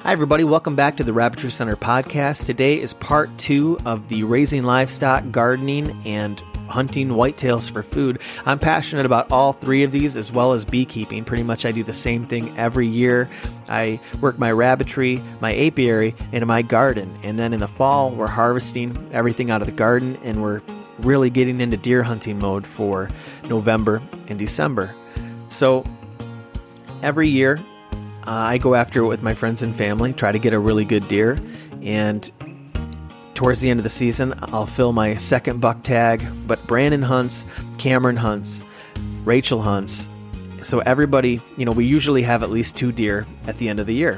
Hi, everybody. Welcome back to the Rabbitry Center podcast. Today is part 2 of the raising livestock, gardening, and hunting whitetails for food. I'm passionate about all 3 of these as well as beekeeping. Pretty much I do the same thing every year. I work my rabbitry, my apiary, and my garden. And then in the fall, we're harvesting everything out of the garden, and we're really getting into deer hunting mode for November and December. So every year, I go after it with my friends and family, try to get a really good deer, and towards the end of the season, I'll fill my second buck tag, but Brandon hunts, Cameron hunts, Rachel hunts, so everybody, we usually have at least 2 deer at the end of the year.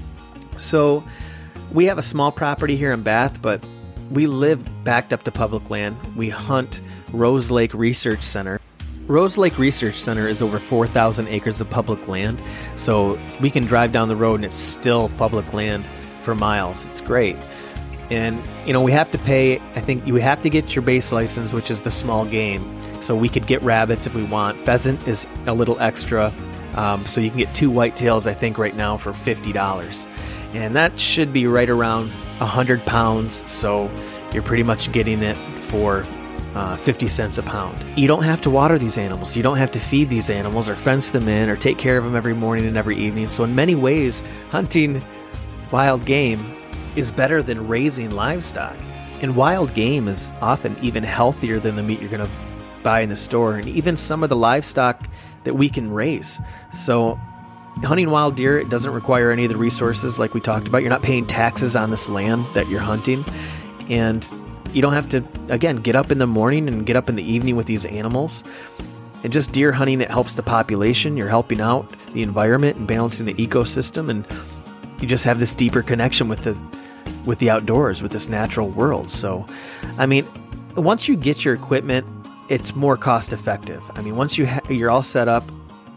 So we have a small property here in Bath, but we live backed up to public land. We hunt Rose Lake Research Center. Rose Lake Research Center is over 4,000 acres of public land, so we can drive down the road and it's still public land for miles. It's great. And, we have to pay, I think you have to get your base license, which is the small game. So we could get rabbits if we want. Pheasant is a little extra, so you can get 2 whitetails, I think, right now for $50. And that should be right around 100 pounds, so you're pretty much getting it for 50 cents a pound. You don't have to water these animals. You don't have to feed these animals or fence them in or take care of them every morning and every evening. So in many ways, hunting wild game is better than raising livestock. And wild game is often even healthier than the meat you're going to buy in the store, and even some of the livestock that we can raise. So hunting wild deer, it doesn't require any of the resources like we talked about. You're not paying taxes on this land that you're hunting. And you don't have to, again, get up in the morning and get up in the evening with these animals. And just deer hunting, it helps the population. You're helping out the environment and balancing the ecosystem. And you just have this deeper connection with the outdoors, with this natural world. So, once you get your equipment, it's more cost effective. Once you're all set up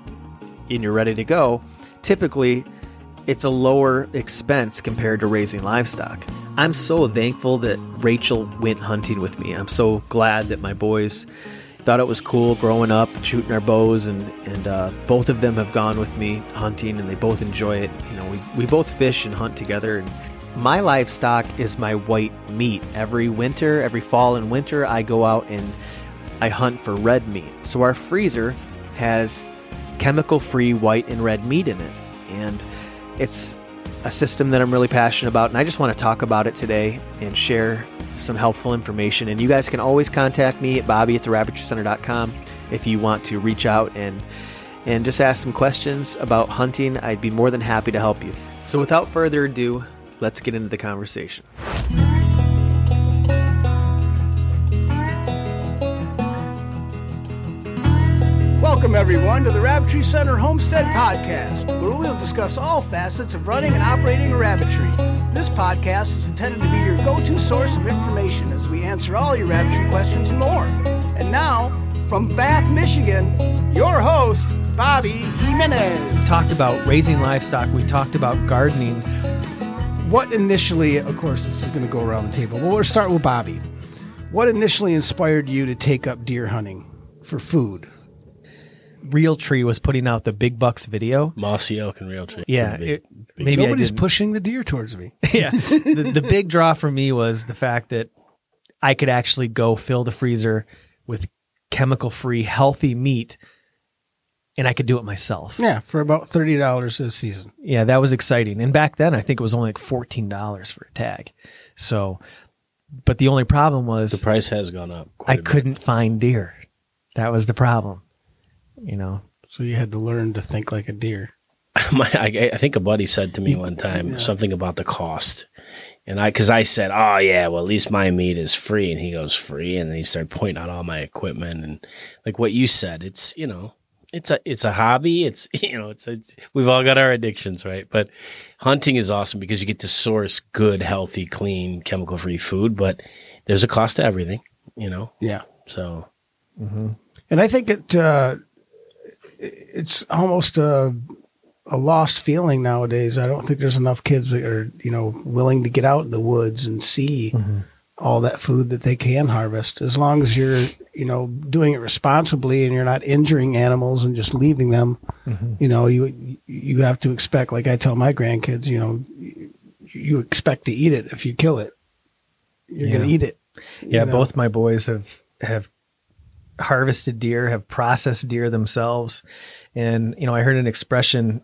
and you're ready to go, typically it's a lower expense compared to raising livestock. I'm so thankful that Rachel went hunting with me. I'm so glad that my boys thought it was cool growing up, shooting our bows, and both of them have gone with me hunting, and they both enjoy it. We both fish and hunt together. And my livestock is my white meat. Every winter, every fall and winter, I go out and I hunt for red meat. So our freezer has chemical-free white and red meat in it. And it's a system that I'm really passionate about, and I just want to talk about it today and share some helpful information. And you guys can always contact me at bobby@therabbitrycenter.com if you want to reach out and just ask some questions about hunting. I'd be more than happy to help you. So without further ado, let's get into the conversation. Welcome, everyone, to the Rabbitry Center Homestead Podcast, where we'll discuss all facets of running and operating a rabbitry. This podcast is intended to be your go-to source of information as we answer all your rabbitry questions and more. And now, from Bath, Michigan, your host, Bobby Jimenez. We talked about raising livestock. We talked about gardening. What initially, of course, this is going to go around the table. We'll start with Bobby. What initially inspired you to take up deer hunting for food? Realtree was putting out the Big Bucks video. Mossy Oak and Realtree. Yeah. Maybe nobody's pushing the deer towards me. Yeah. The big draw for me was the fact that I could actually go fill the freezer with chemical-free, healthy meat, and I could do it myself. Yeah, for about $30 a season. Yeah, that was exciting. And back then, I think it was only like $14 for a tag. So, but the only problem was the price has gone up. I couldn't find deer. That was the problem. So you had to learn to think like a deer. I think a buddy said to me one time something about the cost. And because I said, oh, yeah, well, at least my meat is free. And he goes, free? And then he started pointing out all my equipment. And like what you said, it's a hobby. We've all got our addictions, right? But hunting is awesome because you get to source good, healthy, clean, chemical-free food. But there's a cost to everything, Yeah. So. Mm-hmm. And I think it's almost a lost feeling nowadays. I don't think there's enough kids that are, willing to get out in the woods and see all that food that they can harvest. As long as you're, doing it responsibly and you're not injuring animals and just leaving them, you have to expect, like I tell my grandkids, you expect to eat it. If you kill it, you're going to eat it. Yeah, both my boys have harvested deer, have processed deer themselves. And, I heard an expression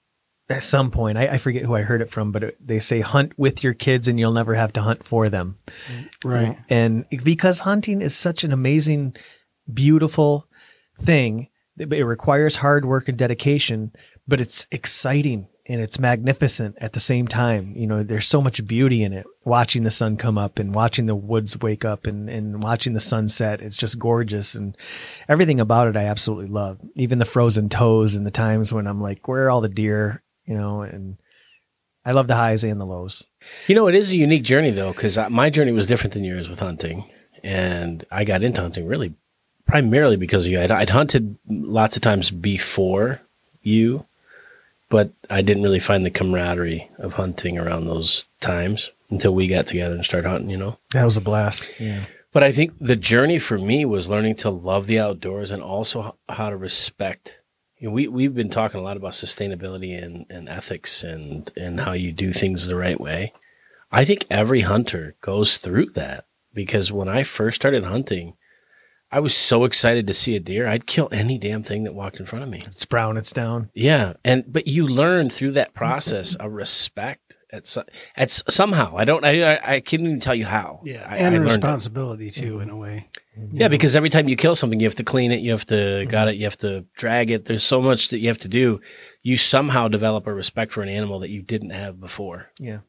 at some point, I forget who I heard it from, but they say hunt with your kids and you'll never have to hunt for them. Right. And because hunting is such an amazing, beautiful thing, it requires hard work and dedication, but it's exciting and it's magnificent at the same time. There's so much beauty in it. Watching the sun come up and watching the woods wake up and watching the sunset. It's just gorgeous. And everything about it I absolutely love. Even the frozen toes and the times when I'm like, where are all the deer? And I love the highs and the lows. It is a unique journey though, because my journey was different than yours with hunting. And I got into hunting really primarily because of you. I'd hunted lots of times before you, but I didn't really find the camaraderie of hunting around those times until we got together and started hunting, That was a blast. Yeah. But I think the journey for me was learning to love the outdoors and also how to respect. We've been talking a lot about sustainability and ethics and how you do things the right way. I think every hunter goes through that, because when I first started hunting, I was so excited to see a deer. I'd kill any damn thing that walked in front of me. It's brown, it's down. Yeah. But you learn through that process a respect at somehow. I can't even tell you how. Yeah. And a responsibility too, in a way. Yeah, because every time you kill something, you have to clean it, you have to gut it, you have to drag it. There's so much that you have to do. You somehow develop a respect for an animal that you didn't have before. Yeah.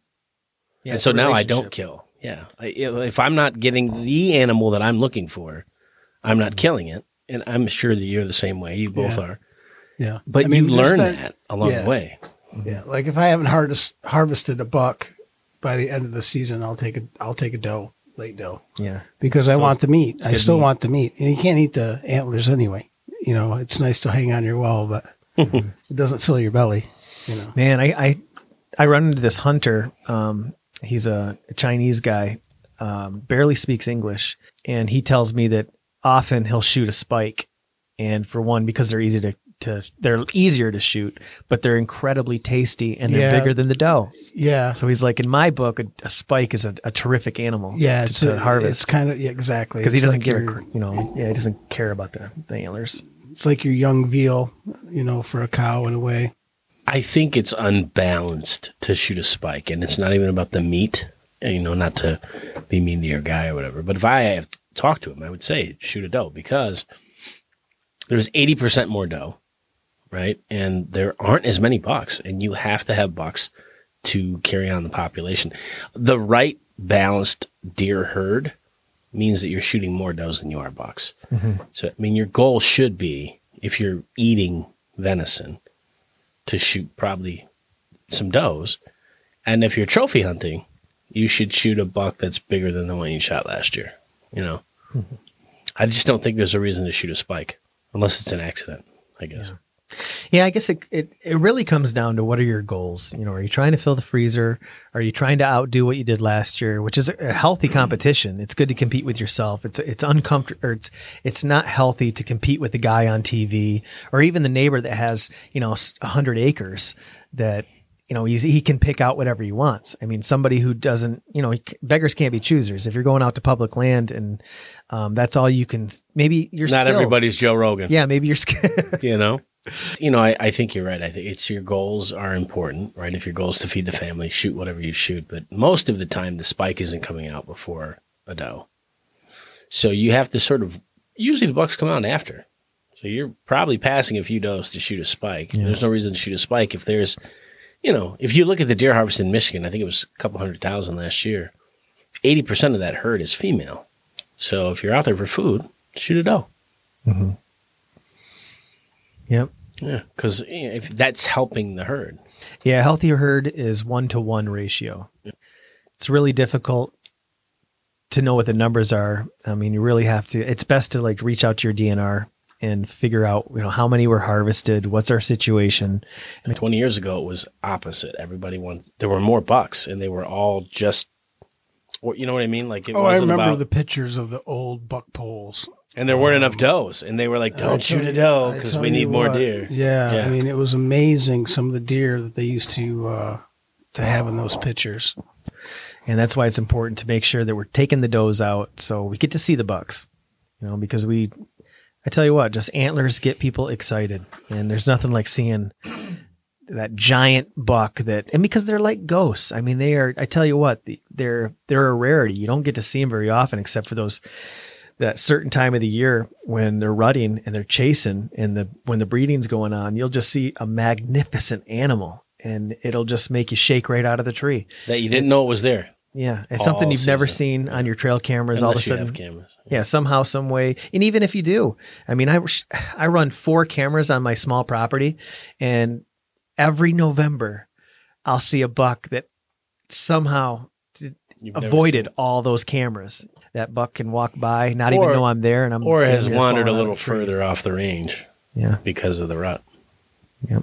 And so now I don't kill. Yeah. If I'm not getting the animal that I'm looking for, I'm not killing it. And I'm sure that you're the same way. You both are. Yeah. But you learn that along the way. Yeah. Like if I haven't harvested a buck by the end of the season, I'll take a doe. Late doe. Yeah. Because I want the meat. I still want the meat. And you can't eat the antlers anyway. It's nice to hang on your wall, but it doesn't fill your belly. Man, I run into this hunter. He's a Chinese guy, barely speaks English. And he tells me that often he'll shoot a spike. And for one, because they're they're easier to shoot, but they're incredibly tasty and they're bigger than the doe. Yeah. So he's like, in my book, a spike is a terrific animal to harvest. It's kind of, exactly. Because he doesn't he doesn't care about the antlers. It's like your young veal, for a cow in a way. I think it's unbalanced to shoot a spike, and it's not even about the meat, not to be mean to your guy or whatever. But if I have to talk to him, I would say shoot a doe, because there's 80% more doe. Right. And there aren't as many bucks, and you have to have bucks to carry on the population. The right balanced deer herd means that you're shooting more does than you are bucks. Mm-hmm. So, your goal should be, if you're eating venison, to shoot probably some does. And if you're trophy hunting, you should shoot a buck that's bigger than the one you shot last year. Mm-hmm. I just don't think there's a reason to shoot a spike unless it's an accident, I guess. Yeah, I guess it really comes down to, what are your goals? Are you trying to fill the freezer? Are you trying to outdo what you did last year, which is a healthy competition? It's good to compete with yourself. It's uncomfortable, or it's not healthy to compete with the guy on TV, or even the neighbor that has 100 acres that he can pick out whatever he wants. Somebody who doesn't, beggars can't be choosers. If you're going out to public land and that's all you can, maybe your skills. Not everybody's Joe Rogan. Yeah, maybe your skill. I think you're right. I think it's your goals are important, right? If your goal is to feed the family, shoot whatever you shoot. But most of the time, the spike isn't coming out before a doe. So you have to usually the bucks come out after. So you're probably passing a few does to shoot a spike. Yeah. There's no reason to shoot a spike if there's, if you look at the deer harvest in Michigan, I think it was a couple 100,000 last year. 80% of that herd is female. So if you're out there for food, shoot a doe. Mm-hmm. Yep. Yeah, because if that's helping the herd. Yeah, a healthier herd is 1-to-1 ratio. Yeah. It's really difficult to know what the numbers are. You really have to. It's best to reach out to your DNR and figure out how many were harvested, what's our situation. 20 years ago, it was opposite. There were more bucks, and they were all just, you know what I mean? Like it wasn't I remember the pictures of the old buck poles. And there weren't enough does, and they were like, "Don't shoot a doe because we need more deer." Yeah, it was amazing some of the deer that they used to to having those pictures. And that's why it's important to make sure that we're taking the does out so we get to see the bucks, because I tell you what, just antlers get people excited, and there's nothing like seeing that giant buck and because they're like ghosts. I mean, I tell you what, they're a rarity. You don't get to see them very often, except for that certain time of the year when they're rutting and they're chasing and when the breeding's going on. You'll just see a magnificent animal and it'll just make you shake right out of the tree. That you didn't know it was there. Yeah. It's something you've never seen on your trail cameras. Unless all of a sudden. You have cameras. Yeah. Somehow, some way. And even if you do, I mean, I run 4 cameras on my small property, and every November I'll see a buck that somehow avoided all those cameras. That buck can walk by, not even know I'm there, or has wandered a little further off the range. Yeah. Because of the rut. Yep.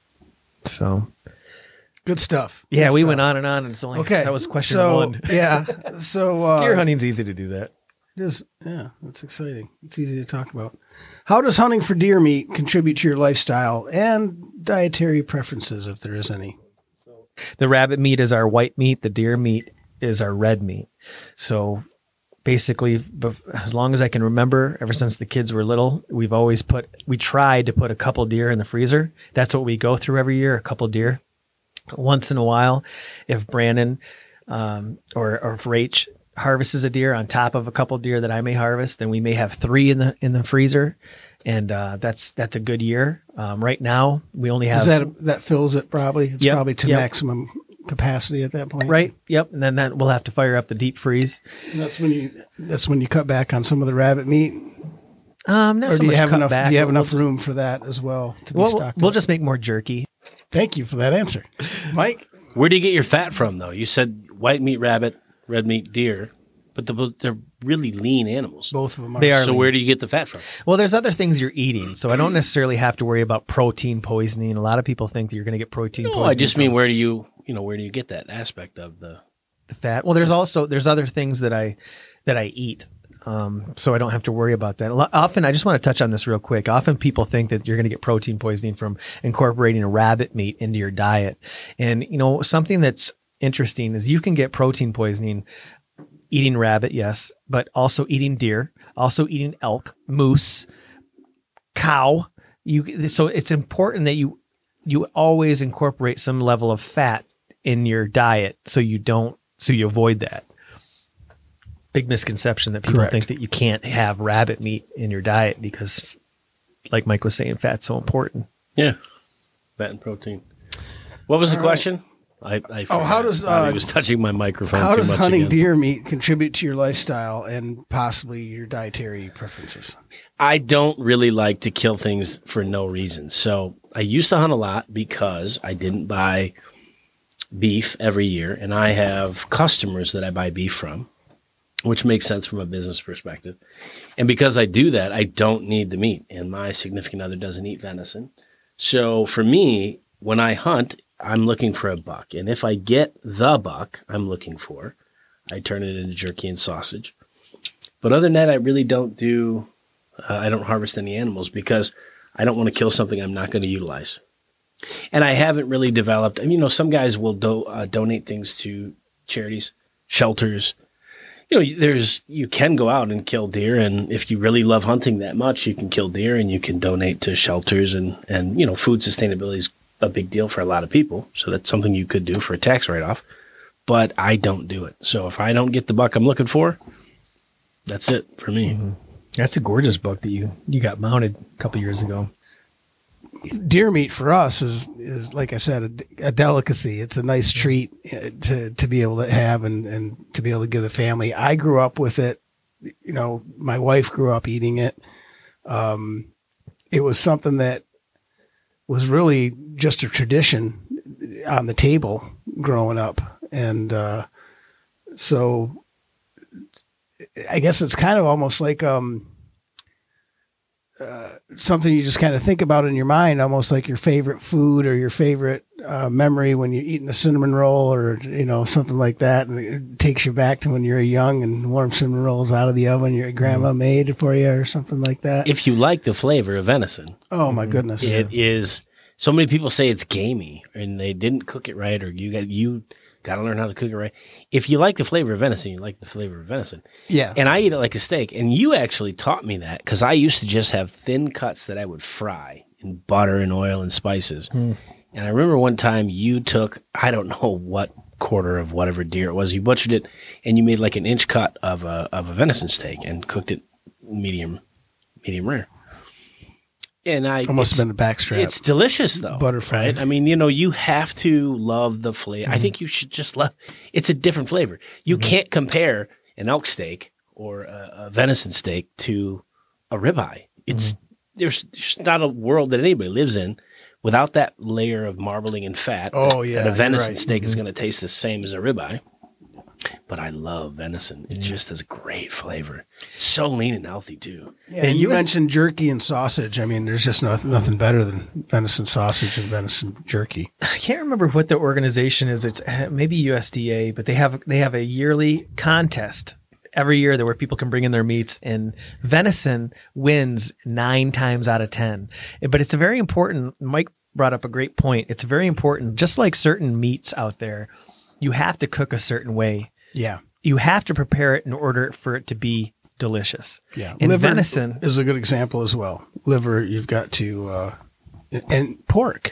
So good stuff. Yeah, good we stuff. went on, and it's only that was question 1. Yeah. So deer hunting's easy to do that. It is. Yeah, it's exciting. It's easy to talk about. How does hunting for deer meat contribute to your lifestyle and dietary preferences, if there is any? The rabbit meat is our white meat. The deer meat is our red meat. So basically, as long as I can remember, ever since the kids were little, we tried to put a couple deer in the freezer. That's what we go through every year, a couple deer. Once in a while, if Brandon or if Rach harvests a deer on top of a couple deer that I may harvest, then we may have 3 in the freezer, and that's a good year. Right now, we only have that fills it probably. It's probably to maximum capacity at that point, right? Yep. And then we'll have to fire up the deep freeze. And that's when you cut back on some of the rabbit meat. Not or so do you much have cut enough? back, Do you have enough room for that as well to be stocked? We'll up? just make more jerky. Thank you for that answer, Mike. Where do you get your fat from, though? You said white meat rabbit, red meat deer, but they're really lean animals. Both of them are. They are. So where do you get the fat from? Well, there's other things you're eating, so I don't necessarily have to worry about protein poisoning. A lot of people think that you're going to get protein poisoning. No, I just mean where do you get that aspect of the fat? Well, there's other things that I eat. So I don't have to worry about that. Often, I just want to touch on this real quick. Often people think that you're going to get protein poisoning from incorporating a rabbit meat into your diet. And, something that's interesting is you can get protein poisoning eating rabbit, yes, but also eating deer, also eating elk, moose, cow. So it's important that you always incorporate some level of fat in your diet so you avoid that. Big misconception that people think that you can't have rabbit meat in your diet because, like Mike was saying, fat's so important. Yeah, fat and protein. What was the question? I how does he was touching my microphone? How too does much hunting again. deer meat contribute to your lifestyle and possibly your dietary preferences? I don't really like to kill things for no reason. So I used to hunt a lot because I didn't buy beef every year, and I have customers that I buy beef from, which makes sense from a business perspective. And because I do that, I don't need the meat, and my significant other doesn't eat venison. So for me, when I hunt, I'm looking for a buck. And if I get the buck I'm looking for, I turn it into jerky and sausage. But other than that, I really don't do, I don't harvest any animals because I don't want to kill something I'm not going to utilize. And I haven't really developed, some guys will donate things to charities, shelters. You can go out and kill deer, and if you really love hunting that much, you can kill deer and you can donate to shelters, and food sustainability is a big deal for a lot of people. So that's something you could do for a tax write-off, but I don't do it. So if I don't get the buck I'm looking for, that's it for me. Mm-hmm. That's a gorgeous buck that you got mounted a couple years ago. Deer meat for us is like I said, a delicacy. It's a nice treat to be able to have and to be able to give the family. I grew up with it. My wife grew up eating it. It was something that was really just a tradition on the table growing up. And so I guess it's kind of almost like something you just kind of think about in your mind, almost like your favorite food or your favorite memory when you're eating a cinnamon roll or, something like that. And it takes you back to when you were young and warm cinnamon rolls out of the oven your grandma made for you or something like that. If you like the flavor of venison. Oh, my goodness. It is so many people say it's gamey and they didn't cook it right, or you got to learn how to cook it right. If you like the flavor of venison, you like the flavor of venison. Yeah. And I eat it like a steak. And you actually taught me that because I used to just have thin cuts that I would fry in butter and oil and spices. And I remember one time you took, I don't know what quarter of whatever deer it was, you butchered it and you made like an inch cut of a venison steak and cooked it medium rare. And it must have been the backstrap. It's delicious though. Butterfly. Right? I mean, you have to love the flavor. I think you should just love, it's a different flavor. You can't compare an elk steak or a venison steak to a ribeye. There's not a world that anybody lives in without that layer of marbling and fat. That a venison steak is going to taste the same as a ribeye. But I love venison. It just has a great flavor. So lean and healthy too. Yeah, and you mentioned jerky and sausage. I mean, there's just nothing better than venison sausage and venison jerky. I can't remember what the organization is. It's maybe USDA, but they have a yearly contest every year where people can bring in their meats, and venison wins 9 times out of 10. But it's a very important. Mike brought up a great point. It's very important. Just like certain meats out there, you have to cook a certain way. Yeah. You have to prepare it in order for it to be delicious. Yeah. And liver venison is a good example as well. Liver, you've got to, and pork,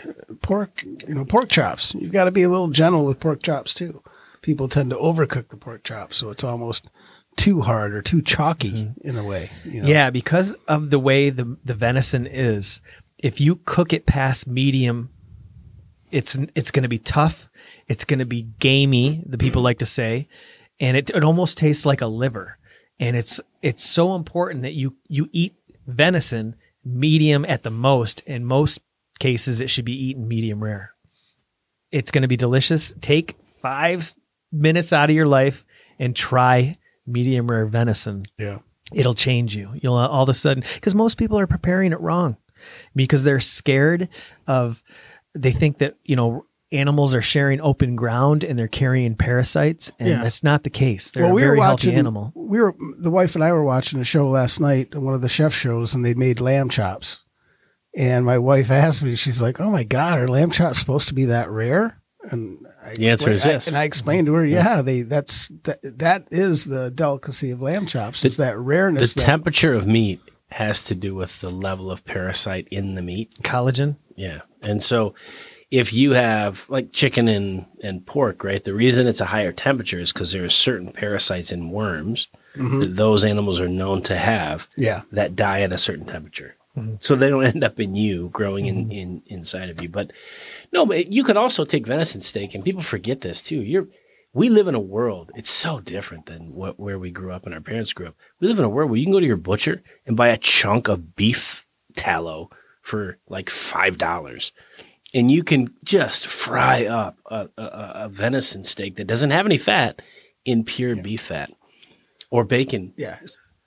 pork chops. You've got to be a little gentle with pork chops too. People tend to overcook the pork chops, so it's almost too hard or too chalky in a way. Yeah, because of the way the venison is, if you cook it past medium, it's going to be tough. It's going to be gamey, the people like to say, and it almost tastes like a liver. And it's so important that you eat venison medium at the most. In most cases, it should be eaten medium rare. It's going to be delicious. Take 5 minutes out of your life and try medium rare venison. Yeah. It'll change you. You'll all of a sudden, because most people are preparing it wrong because they're scared of, they think that, animals are sharing open ground and they're carrying parasites, and that's not the case. They're a very healthy animal. The wife and I were watching a show last night, one of the chef shows, and they made lamb chops. And my wife asked me, she's like, "Oh my God, are lamb chops supposed to be that rare?" And the answer is yes. And I explained to her, that is the delicacy of lamb chops. It's that rareness. The temperature of meat has to do with the level of parasite in the meat. Collagen. Yeah. And so if you have like chicken and pork, right, the reason it's a higher temperature is because there are certain parasites in worms that those animals are known to have that die at a certain temperature. So they don't end up in you growing in inside of you. But no, you could also take venison steak, and people forget this too. We live in a world, it's so different than where we grew up and our parents grew up. We live in a world where you can go to your butcher and buy a chunk of beef tallow for like $5. And you can just fry up a venison steak that doesn't have any fat in pure beef fat or bacon. Yeah.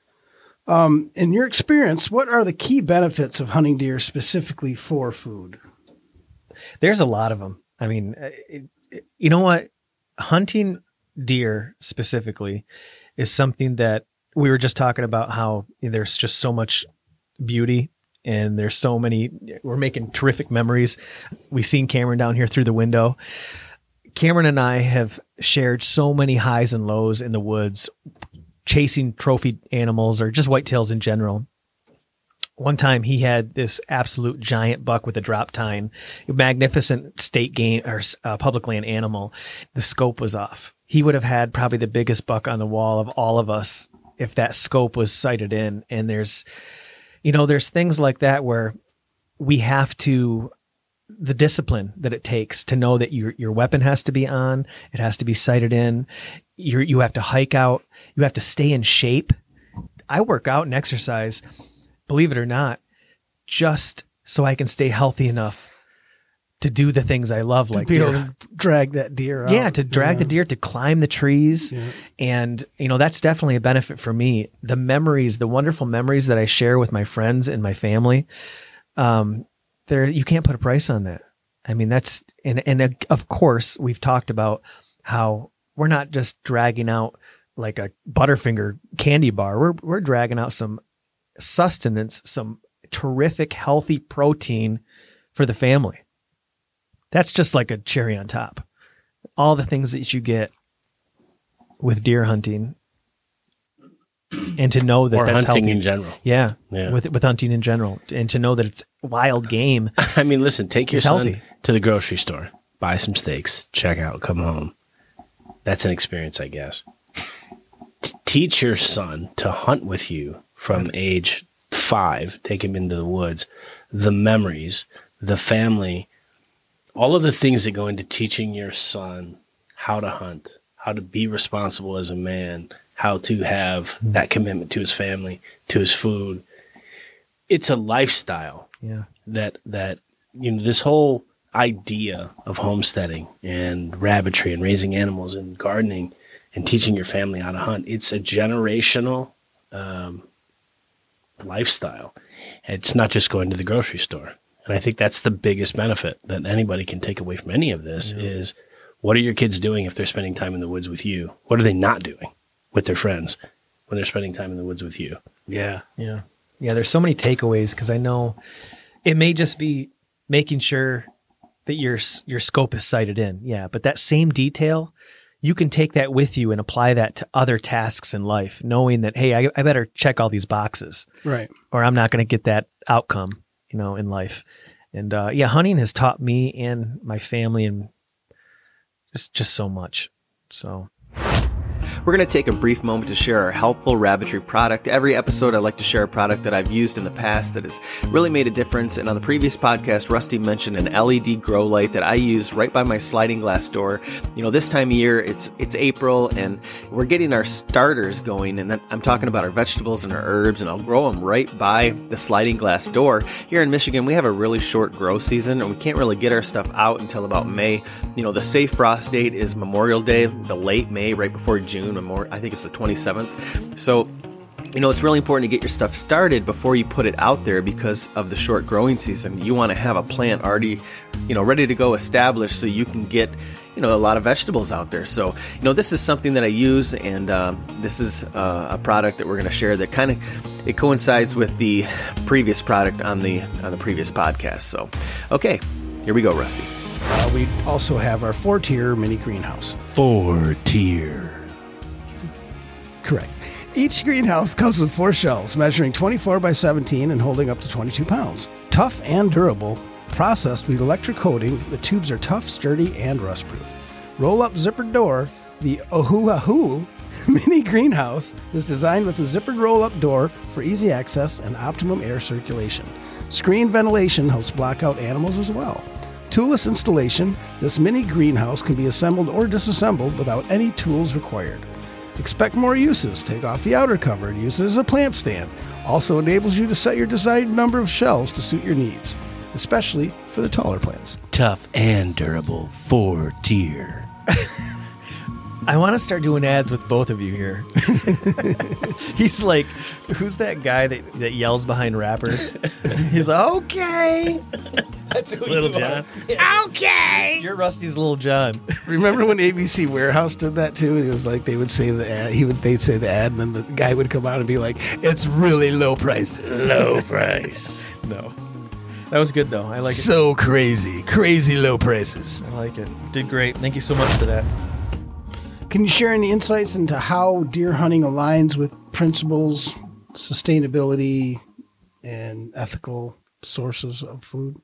In your experience, what are the key benefits of hunting deer specifically for food? There's a lot of them. I mean, you know what? Hunting deer specifically is something that we were just talking about, how there's just so much beauty. And there's so many, we're making terrific memories. We've seen Cameron down here through the window. Cameron and I have shared so many highs and lows in the woods, chasing trophy animals or just whitetails in general. One time he had this absolute giant buck with a drop tine, a magnificent state game or public land animal. The scope was off. He would have had probably the biggest buck on the wall of all of us if that scope was sighted in. And there's things like that where we have to, the discipline that it takes to know that your weapon has to be on, it has to be sighted in. You have to hike out. You have to stay in shape. I work out and exercise, believe it or not, just so I can stay healthy enough to do the things I love, like be able to drag that deer out. Yeah, to drag the deer, to climb the trees. Yeah. And, that's definitely a benefit for me. The memories, the wonderful memories that I share with my friends and my family, you can't put a price on that. I mean, that's, and of course, we've talked about how we're not just dragging out like a Butterfinger candy bar. We're dragging out some sustenance, some terrific, healthy protein for the family. That's just like a cherry on top. All the things that you get with deer hunting, and to know that or that's hunting healthy. in general. Yeah, Yeah. with hunting in general, and to know that it's wild game. I mean, listen, take your It's son healthy. to the grocery store, buy some steaks, check out, come home. That's an experience, I guess. Teach your son to hunt with you from age 5, take him into the woods, the memories, the family, all of the things that go into teaching your son how to hunt, how to be responsible as a man, how to have that commitment to his family, to his food. It's a lifestyle. Yeah. That this whole idea of homesteading and rabbitry and raising animals and gardening and teaching your family how to hunt, it's a generational lifestyle. It's not just going to the grocery store. And I think that's the biggest benefit that anybody can take away from any of this is, what are your kids doing if they're spending time in the woods with you? What are they not doing with their friends when they're spending time in the woods with you? Yeah. Yeah. Yeah. There's so many takeaways, because I know it may just be making sure that your scope is sighted in. Yeah. But that same detail, you can take that with you and apply that to other tasks in life, knowing that, hey, I better check all these boxes, Right. or I'm not going to get that outcome, in life. And hunting has taught me and my family and just so much. So We're going to take a brief moment to share our helpful rabbitry product. Every episode, I like to share a product that I've used in the past that has really made a difference. And on the previous podcast, Rusty mentioned an LED grow light that I use right by my sliding glass door. This time of year, it's April, and we're getting our starters going. And then I'm talking about our vegetables and our herbs, and I'll grow them right by the sliding glass door. Here in Michigan, we have a really short grow season, and we can't really get our stuff out until about May. The safe frost date is Memorial Day, the late May, right before June. I think it's the 27th. So, it's really important to get your stuff started before you put it out there because of the short growing season. You want to have a plant already, ready to go established so you can get, a lot of vegetables out there. So, this is something that I use, and this is a product that we're going to share that kind of, it coincides with the previous product on the previous podcast. So, okay, here we go, Rusty. We also have our 4-tier mini greenhouse. 4-tier. Correct. Each greenhouse comes with 4 shelves measuring 24 by 17 and holding up to 22 pounds. Tough and durable, processed with electric coating, the tubes are tough, sturdy, and rust-proof. Roll-up zippered door, the Ohuahu mini greenhouse is designed with a zippered roll-up door for easy access and optimum air circulation. Screen ventilation helps block out animals as well. Toolless installation, this mini greenhouse can be assembled or disassembled without any tools required. Expect more uses. Take off the outer cover and use it as a plant stand. Also enables you to set your desired number of shelves to suit your needs, especially for the taller plants. Tough and durable, 4-tier. I want to start doing ads with both of you here. He's like, who's that guy that yells behind rappers? He's like, okay. That's who Little you John. are. Okay. You're Rusty's Little John. Remember when ABC Warehouse did that too? It was like they would say the ad, they'd say the ad, and then the guy would come out and be like, "It's really low priced." Low price. No. That was good, though. I like it. So crazy low prices. I like it. Did great. Thank you so much for that. Can you share any insights into how deer hunting aligns with principles, sustainability, and ethical sources of food?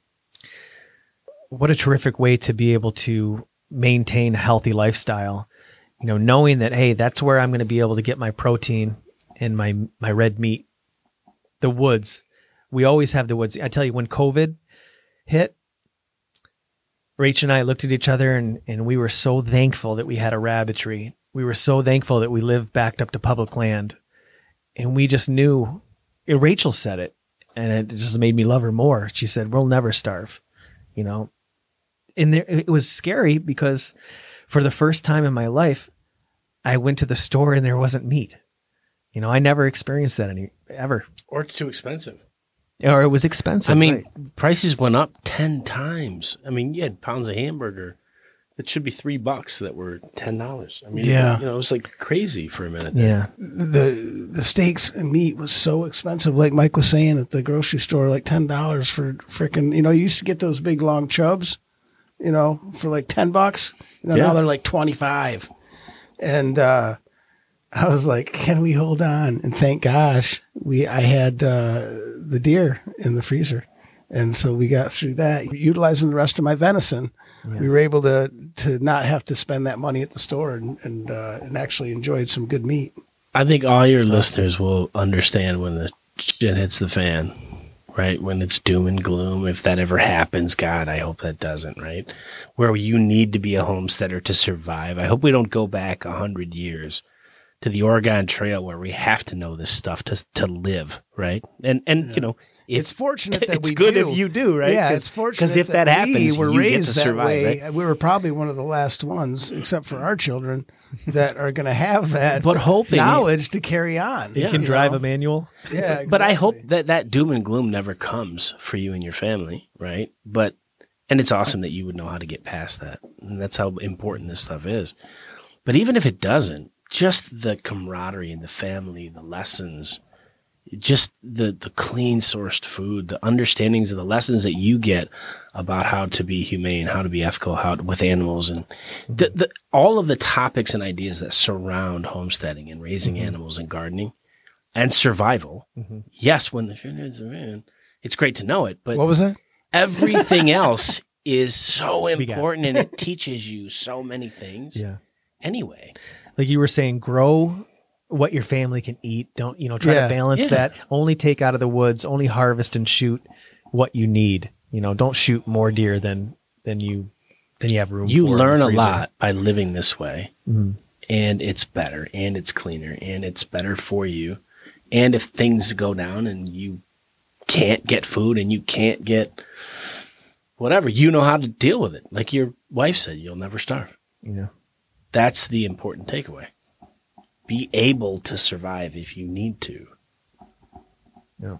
What a terrific way to be able to maintain a healthy lifestyle, knowing that, hey, that's where I'm going to be able to get my protein and my red meat. The woods. We always have the woods. I tell you, when COVID hit, Rach and I looked at each other and we were so thankful that we had a rabbitry. We were so thankful that we lived backed up to public land. And we just knew, Rachel said it, and it just made me love her more. She said, we'll never starve, And it was scary because for the first time in my life, I went to the store and there wasn't meat. I never experienced that ever. Or it's too expensive. Or it was expensive. I mean, right. prices went up 10 times. I mean, you had pounds of hamburger that should be $3 that were $10. I mean, Yeah. it was like crazy for a minute. Yeah. The steaks and meat was so expensive. Like Mike was saying at the grocery store, like $10 for freaking, you used to get those big long chubs for like $10. Now they're like 25. And I was like, can we hold on? And thank gosh, I had the deer in the freezer. And so we got through that. Utilizing the rest of my venison, we were able to not have to spend that money at the store and actually enjoyed some good meat. I think all your listeners will understand when the shit hits the fan, right? When it's doom and gloom. If that ever happens, God, I hope that doesn't, right? Where you need to be a homesteader to survive. I hope we don't go back 100 years to the Oregon Trail where we have to know this stuff to live, right? And it's fortunate that it's good if you do, right? Yeah, it's fortunate because if that happens, we were you raised get to survive. that way. Right? We were probably one of the last ones, except for our children, that are going to have that knowledge to carry on. You can drive a manual. Yeah, exactly. But I hope that doom and gloom never comes for you and your family, right? And it's awesome that you would know how to get past that. And that's how important this stuff is. But even if it doesn't, just the camaraderie in the family, the lessons, just the clean sourced food, the understandings of the lessons that you get about how to be humane, how to be ethical, how with animals, and all of the topics and ideas that surround homesteading and raising animals and gardening and survival. Yes, when the shit hits the fan, it's great to know it. But what was that? Everything else is so important, and it teaches you so many things. Yeah. Anyway, like you were saying, grow what your family can eat. Don't, try to balance that. Only take out of the woods, only harvest and shoot what you need. Don't shoot more deer than you have room for. You learn a lot by living this way, and it's better, and it's cleaner, and it's better for you. And if things go down and you can't get food and you can't get whatever, you know how to deal with it. Like your wife said, you'll never starve. Yeah. That's the important takeaway. Be able to survive if you need to. Yeah.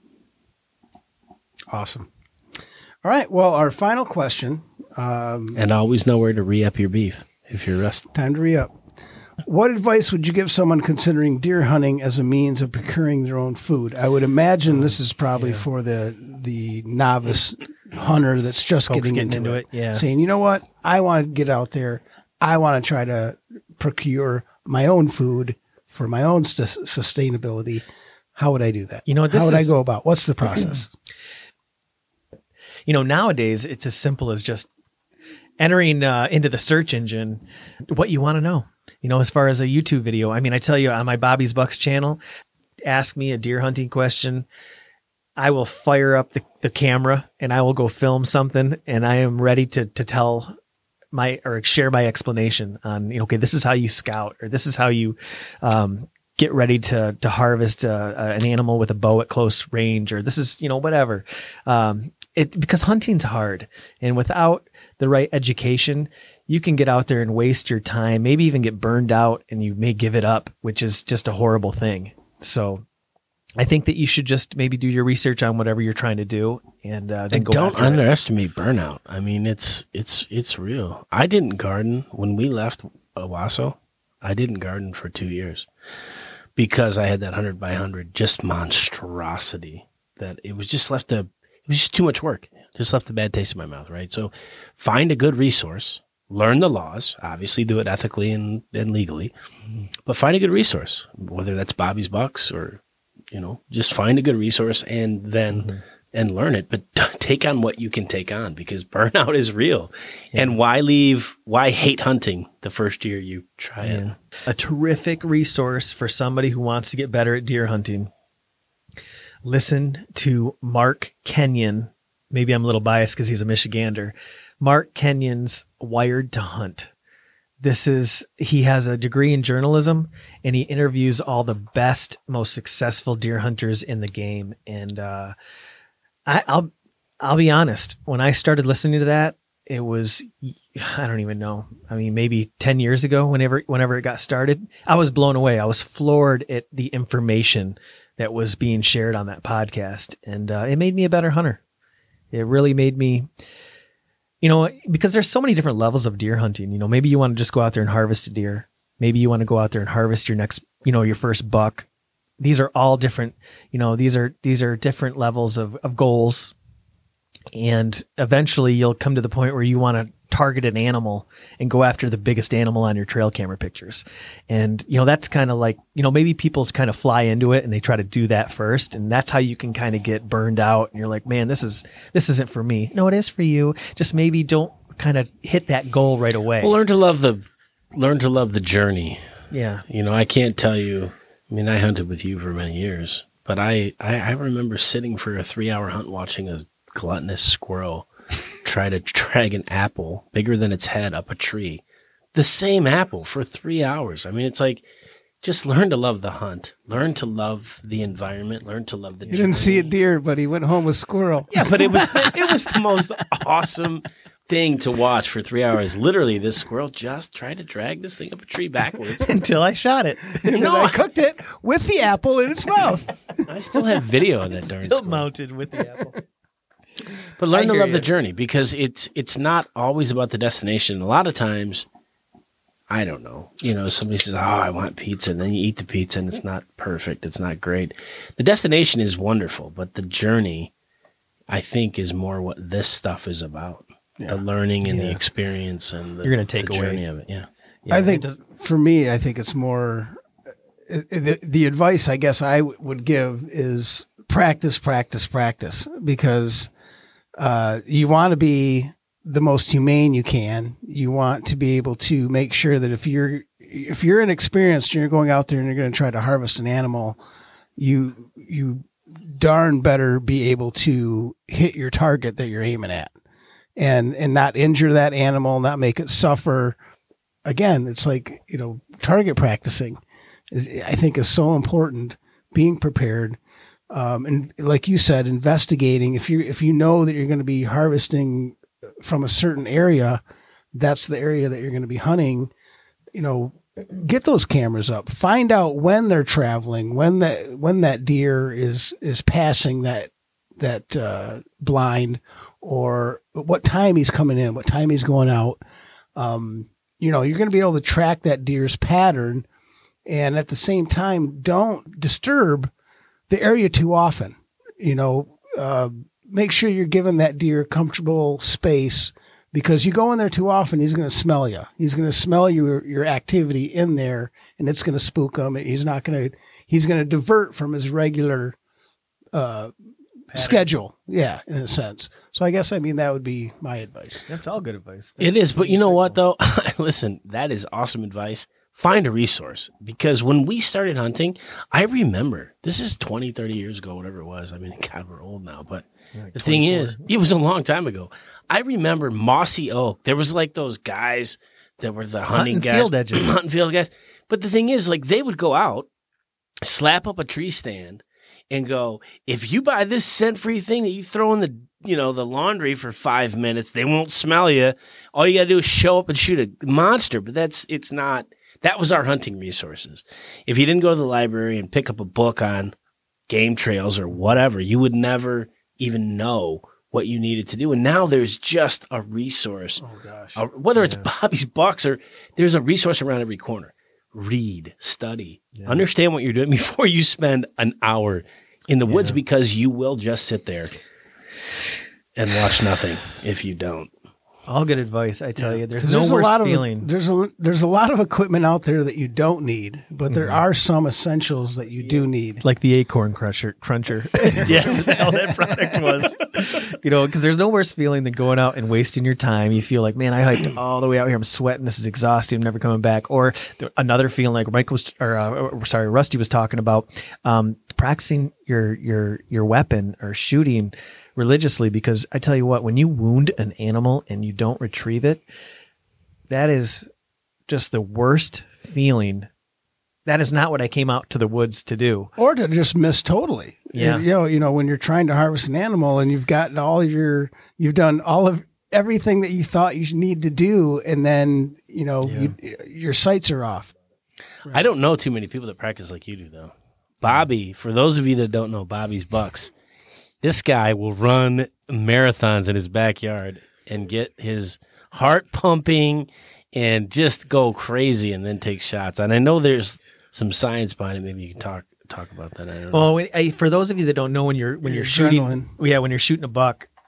Awesome. All right. Well, our final question. And always know where to re-up your beef if you're rusty. Time to re-up. What advice would you give someone considering deer hunting as a means of procuring their own food? I would imagine this is probably for the novice hunter that's just getting into it. Yeah. Saying, you know what? I want to get out there. I want to try to procure my own food for my own sustainability. How would I do that? How would I go about? What's the process? Nowadays it's as simple as just entering into the search engine what you want to know. As far as a YouTube video, I tell you on my Bobby's Bucks channel, ask me a deer hunting question. I will fire up the camera and I will go film something, and I am ready to tell share my explanation on, this is how you scout, or this is how you get ready to harvest an animal with a bow at close range, or this is, whatever. Because hunting's hard, and without the right education, you can get out there and waste your time, maybe even get burned out, and you may give it up, which is just a horrible thing. So I think that you should just maybe do your research on whatever you're trying to do, and then go. Don't underestimate burnout. It's real. I didn't garden when we left Owasso. I didn't garden for 2 years because I had that 100 by 100 just monstrosity that it was just too much work. Just left a bad taste in my mouth, right? So find a good resource, learn the laws, obviously do it ethically and legally, but find a good resource, whether that's Bobby's Bucks or, just find a good resource and then and learn it, but take on what you can take on, because burnout is real. Yeah. And why hate hunting the first year you try it? A terrific resource for somebody who wants to get better at deer hunting. Listen to Mark Kenyon. Maybe I'm a little biased because he's a Michigander. Mark Kenyon's Wired to Hunt. He has a degree in journalism, and he interviews all the best, most successful deer hunters in the game. And I'll be honest, when I started listening to that, it was, I don't even know. Maybe 10 years ago, whenever it got started, I was blown away. I was floored at the information that was being shared on that podcast. And it made me a better hunter. It really made me, because there's so many different levels of deer hunting. Maybe you want to just go out there and harvest a deer. Maybe you want to go out there and harvest your next, your first buck. These are all different, these are different levels of goals. And eventually you'll come to the point where you want to target an animal and go after the biggest animal on your trail camera pictures. And, that's kind of like, maybe people kind of fly into it and they try to do that first. And that's how you can kind of get burned out. And you're like, man, this isn't for me. No, it is for you. Just maybe don't kind of hit that goal right away. Well, learn to love the journey. Yeah. I can't tell you, I hunted with you for many years, but I remember sitting for a 3-hour hunt watching a gluttonous squirrel try to drag an apple bigger than its head up a tree. The same apple for 3 hours. It's like, just learn to love the hunt. Learn to love the environment. Learn to love the journey. He didn't see a deer, but he went home with squirrel. Yeah, but it was the most awesome thing to watch for 3 hours. Literally, this squirrel just tried to drag this thing up a tree backwards. Until I shot it. And then I cooked it with the apple in its mouth. I still have video of that darn Still squirrel. mounted with the apple. But learn to love the you. journey, because it's not always about the destination. A lot of times, I don't know, somebody says, oh, I want pizza, and then you eat the pizza and it's not perfect. It's not great. The destination is wonderful, but the journey, I think, is more what this stuff is about. Yeah. The learning and the experience and You're going to take the away. journey of it. Yeah. I think for me, I think it's more the advice I guess I would give is practice, because you want to be the most humane you can. You want to be able to make sure that if you're inexperienced and you're going out there and you're going to try to harvest an animal, you darn better be able to hit your target that you're aiming at and not injure that animal, not make it suffer. Again, it's like, target practicing I think is so important, being prepared. And like you said, investigating. If you know that you're going to be harvesting from a certain area, that's the area that you're going to be hunting. Get those cameras up. Find out when they're traveling, when that deer is passing that blind, or what time he's coming in, what time he's going out. You're going to be able to track that deer's pattern, and at the same time, don't disturb the area too often. Make sure you're giving that deer comfortable space, because you go in there too often, he's going to smell you. He's going to smell your activity in there, and it's going to spook him. He's going to divert from his regular schedule. Yeah, in a sense. So I guess, that would be my advice. That's all good advice. It is, but you know what, though? Listen, that is awesome advice. Find a resource, because when we started hunting, I remember, this is 20, 30 years ago, whatever it was. God, we're old now, but like the 24. Thing is, it was a long time ago. I remember Mossy Oak. There was like those guys that were the hunting guys. Field edges. Hunting field guys. But the thing is, like, they would go out, slap up a tree stand, and go, if you buy this scent-free thing that you throw in the laundry for 5 minutes, they won't smell you. All you got to do is show up and shoot a monster. But it's not. That was our hunting resources. If you didn't go to the library and pick up a book on game trails or whatever, you would never even know what you needed to do. And now there's just a resource. Oh, gosh. Whether it's Bobby's Bucks or there's a resource around every corner. Read, study, understand what you're doing before you spend an hour in the woods, because you will just sit there and watch nothing if you don't. All good advice, I tell you. There's no worse feeling. There's a lot of equipment out there that you don't need, but there are some essentials that you do need. Like the acorn cruncher. Yes. How that product was. Because there's no worse feeling than going out and wasting your time. You feel like, man, I hiked all the way out here. I'm sweating. This is exhausting. I'm never coming back. Or another feeling like Rusty was talking about, practicing your weapon or shooting religiously, because I tell you what, when you wound an animal and you don't retrieve it, that is just the worst feeling. That is not what I came out to the woods to do. Or to just miss totally. Yeah. When you're trying to harvest an animal and you've gotten you've done all of everything that you thought you need to do, and then, your sights are off. Right. I don't know too many people that practice like you do, though. Bobby, for those of you that don't know Bobby's Bucks, this guy will run marathons in his backyard and get his heart pumping and just go crazy and then take shots. And I know there's some science behind it. Maybe you can talk about that. I don't know. For those of you that don't know, when you're shooting, when you're shooting a buck,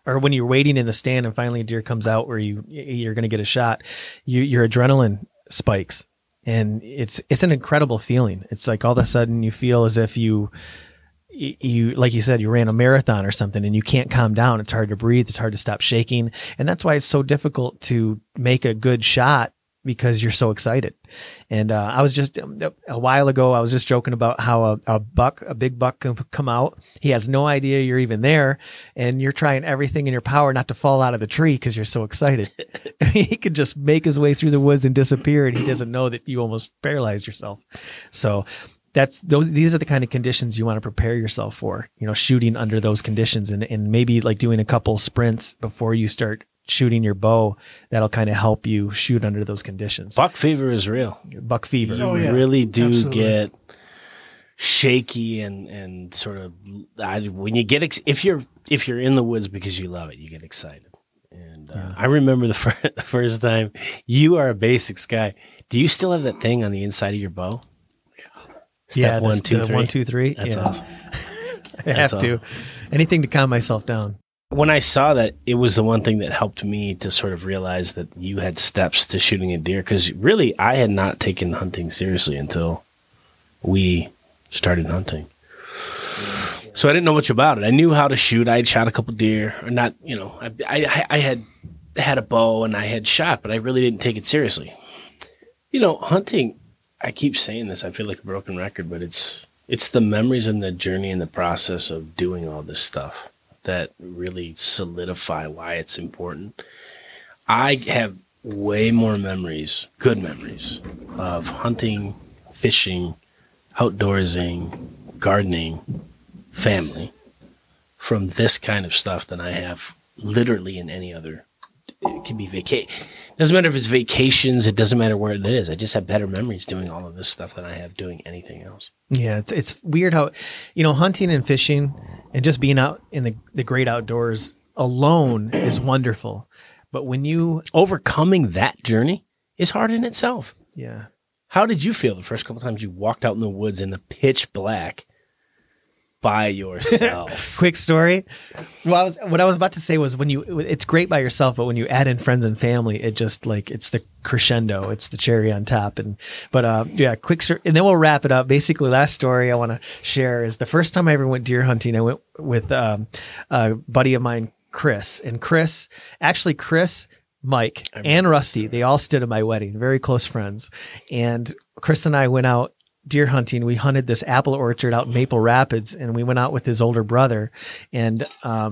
or when you're waiting in the stand and finally a deer comes out where you're going to get a shot, your adrenaline spikes, and it's an incredible feeling. It's like all of a sudden you feel as if you like you said, you ran a marathon or something and you can't calm down. It's hard to breathe. It's hard to stop shaking. And that's why it's so difficult to make a good shot, because you're so excited. And I was just a while ago, I was just joking about how a big buck can come out. He has no idea you're even there, and you're trying everything in your power not to fall out of the tree because you're so excited. He could just make his way through the woods and disappear, and he doesn't know that you almost paralyzed yourself. So these are the kind of conditions you want to prepare yourself for, shooting under those conditions, and maybe like doing a couple sprints before you start shooting your bow. That'll kind of help you shoot under those conditions. Buck fever is real. Buck fever. You really do get shaky and sort of when you get if you're in the woods because you love it, you get excited. And I remember the first time. You are a basics guy. Do you still have that thing on the inside of your bow? Step 1, 2, 3. 1, 2, 3. That's awesome. I have to. Anything to calm myself down. When I saw that, it was the one thing that helped me to sort of realize that you had steps to shooting a deer, because really I had not taken hunting seriously until we started hunting. So I didn't know much about it. I knew how to shoot. I had shot a couple deer, or not, I had a bow and I had shot, but I really didn't take it seriously. Hunting, I keep saying this, I feel like a broken record, but it's the memories and the journey and the process of doing all this stuff that really solidify why it's important. I have way more memories, good memories, of hunting, fishing, outdoorsing, gardening, family, from this kind of stuff than I have literally in any other. It can be doesn't matter if it's vacations, it doesn't matter where it is. I just have better memories doing all of this stuff than I have doing anything else. Yeah, it's weird how, hunting and fishing and just being out in the great outdoors alone is wonderful. But when you overcoming that journey is hard in itself. Yeah. How did you feel the first couple times you walked out in the woods in the pitch black by yourself? Quick story. Well, what I was about to say was it's great by yourself, but when you add in friends and family, it just it's the crescendo, it's the cherry on top. Quick story. And then we'll wrap it up. Basically, last story I want to share is the first time I ever went deer hunting. I went with a buddy of mine, Chris, Mike, and Rusty. They all stood at my wedding, very close friends. And Chris and I went out deer hunting. We hunted this apple orchard out in Maple Rapids, and we went out with his older brother, and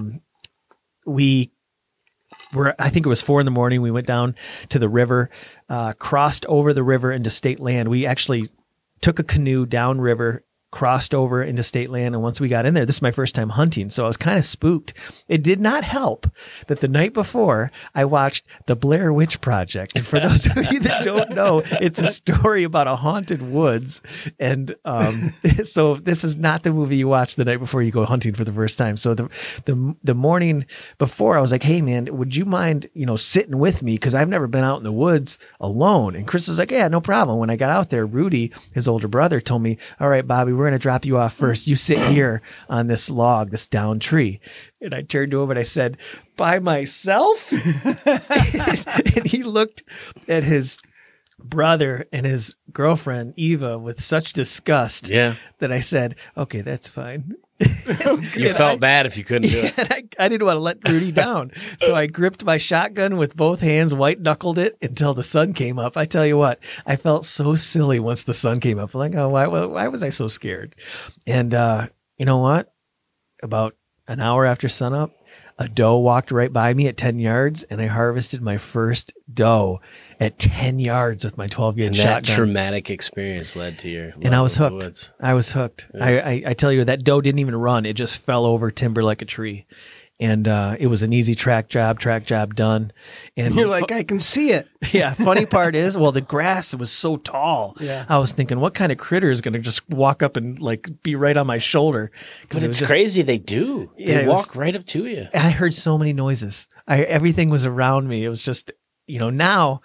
I think it was 4 a.m. We went down to the river, crossed over the river into state land. We actually took a canoe downriver, crossed over into state land. And once we got in there, this is my first time hunting, so I was kind of spooked. It did not help that the night before I watched The Blair Witch Project. And for those of you that don't know, it's a story about a haunted woods. And so this is not the movie you watch the night before you go hunting for the first time. So the morning before, I was like, hey man, would you mind, sitting with me? Cause I've never been out in the woods alone. And Chris was like, yeah, no problem. When I got out there, Rudy, his older brother, told me, all right, Bobby, we're going to drop you off first. You sit here on this log, this down tree. And I turned to him and I said, by myself? And he looked at his brother and his girlfriend, Eva, with such disgust that I said, okay, that's fine. You felt bad if you couldn't do it. And I didn't want to let Rudy down. So I gripped my shotgun with both hands, white knuckled it until the sun came up. I tell you what, I felt so silly once the sun came up. Like, oh, why was I so scared? And you know what? About an hour after sunup, a doe walked right by me at 10 yards, and I harvested my first doe at 10 yards with my 12-gauge shotgun. That traumatic experience led to your and I was hooked. I was hooked. Yeah. I tell you, that doe didn't even run. It just fell over timber like a tree. And it was an easy track job done. And you're like, I can see it. Yeah. Funny part is, the grass was so tall. Yeah. I was thinking, what kind of critter is going to just walk up and be right on my shoulder? But it's crazy. They do. They walk right up to you. I heard so many noises. Everything was around me. It was just, now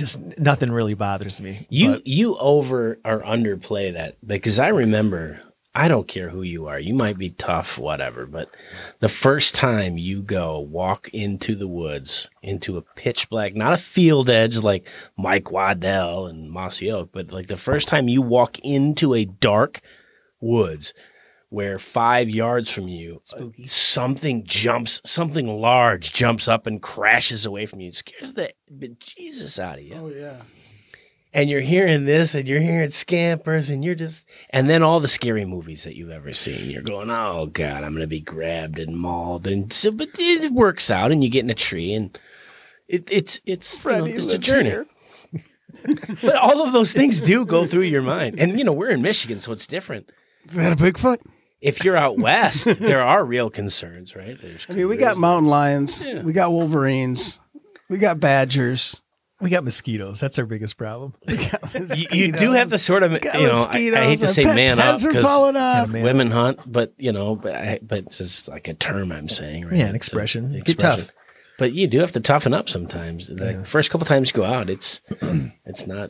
nothing really bothers me. You over or underplay that, because I remember I don't care who you are. You might be tough, whatever, but the first time you go walk into the woods, into a pitch black, not a field edge like Mike Waddell and Mossy Oak, but like the first time you walk into a dark woods where 5 yards from you, something large jumps up and crashes away from you. It scares the bejesus out of you. Oh, yeah. And you're hearing this and you're hearing scampers and and then all the scary movies that you've ever seen. You're going, oh God, I'm going to be grabbed and mauled. And so, but it works out and you get in a tree and it's a journey. But all of those things do go through your mind. And, we're in Michigan, so it's different. Is that a Bigfoot? If you're out west, there are real concerns, right? We got mountain lions. Yeah. We got wolverines. We got badgers. We got mosquitoes. That's our biggest problem. You do have to sort of, I hate to say man up because women hunt, but it's just like a term I'm saying, right? Yeah, an expression. Get tough. But you do have to toughen up sometimes. The first couple times you go out, it's not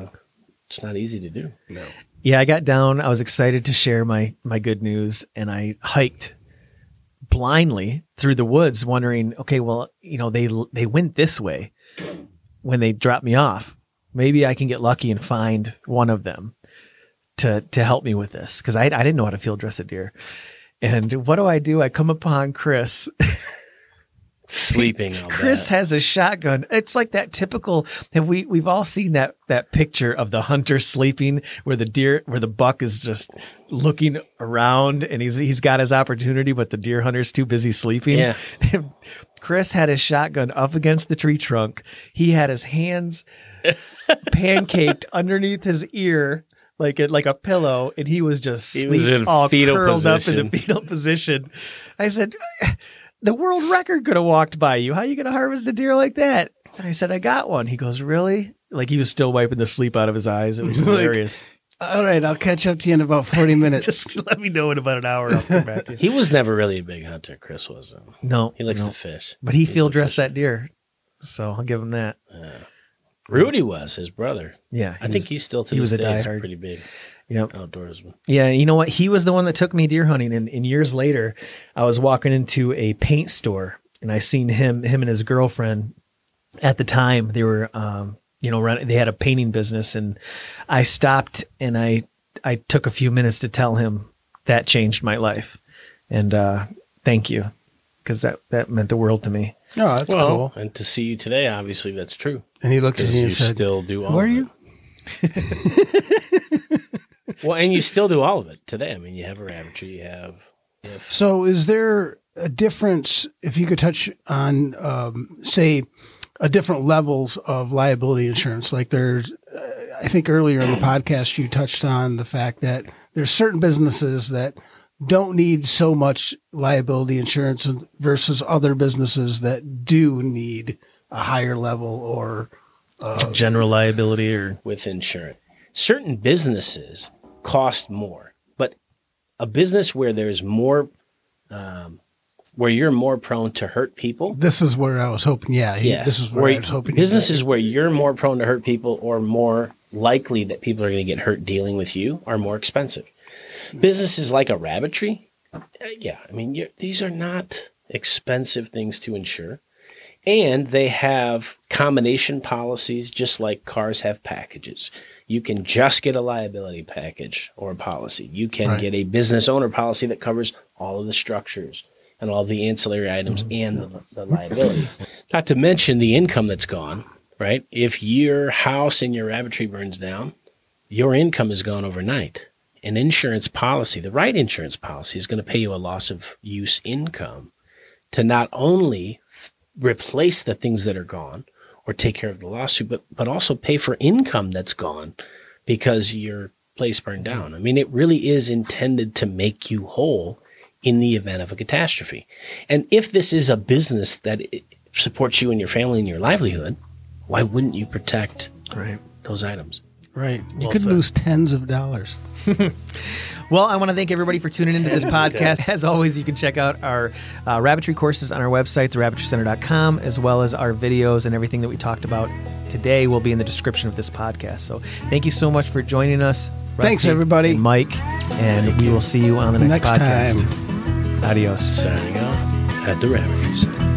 easy to do. No. Yeah, I got down. I was excited to share my good news, and I hiked blindly through the woods, wondering, okay, well, they went this way when they dropped me off. Maybe I can get lucky and find one of them to help me with this, because I didn't know how to field dress a deer. And what do? I come upon Chris. Sleeping. Chris has a shotgun. It's like that typical. We've all seen that picture of the hunter sleeping, where the buck is just looking around and he's got his opportunity, but the deer hunter's too busy sleeping. Yeah. Chris had his shotgun up against the tree trunk. He had his hands pancaked underneath his ear like a pillow, and he was just all curled up in the fetal position. I said, the world record could have walked by you. How are you going to harvest a deer like that? I said, I got one. He goes, really? Like he was still wiping the sleep out of his eyes. It was hilarious. All right, I'll catch up to you in about 40 minutes. Just let me know in about an hour. I'll come back to you. He was never really a big hunter, Chris was. No. He likes to fish. But he field dressed that deer, so I'll give him that. Rudy was, his brother. Yeah. I think he's still to this day is pretty big. Yep. Outdoorsman. Yeah, you know what? He was the one that took me deer hunting, and years later, I was walking into a paint store, and I seen him and his girlfriend. At the time, they were, they had a painting business, and I stopped and I took a few minutes to tell him that changed my life, and thank you, because that meant the world to me. Oh, that's cool. And to see you today, obviously, that's true. And he looked at me and said, "Still do all." Who are you? Well, and you still do all of it today. I mean, you have a rabbitry, you have. So is there a difference, if you could touch on, say, different levels of liability insurance? Like there's, I think earlier in the podcast, you touched on the fact that there's certain businesses that don't need so much liability insurance versus other businesses that do need a higher level or general liability or with insurance. Certain businesses cost more, but a business where there's more, where you're more prone to hurt people. This is where I was hoping. Yeah. Yes. This is where I was hoping. Businesses where you're more prone to hurt people or more likely that people are going to get hurt dealing with you are more expensive. Businesses like a rabbitry. These are not expensive things to insure. And they have combination policies, just like cars have packages. You can just get a liability package or a policy. You can get a business owner policy that covers all of the structures and all the ancillary items and the liability. Not to mention the income that's gone, right? If your house and your rabbitry burns down, your income is gone overnight. An insurance policy, the right insurance policy, is going to pay you a loss of use income to not only replace the things that are gone or take care of the lawsuit, but also pay for income that's gone because your place burned down. I mean, it really is intended to make you whole in the event of a catastrophe. And if this is a business that supports you and your family and your livelihood, why wouldn't you protect those items? Right. You Well could said. lose tens of dollars. Well, I want to thank everybody for tuning into this podcast. As always, you can check out our rabbitry courses on our website, therabbitrycenter.com, as well as our videos and everything that we talked about today will be in the description of this podcast. So thank you so much for joining us. Thanks, Rusty everybody. and Mike, and we will see you on the next podcast. Time. Adios. Signing off at the Rabbitry Center.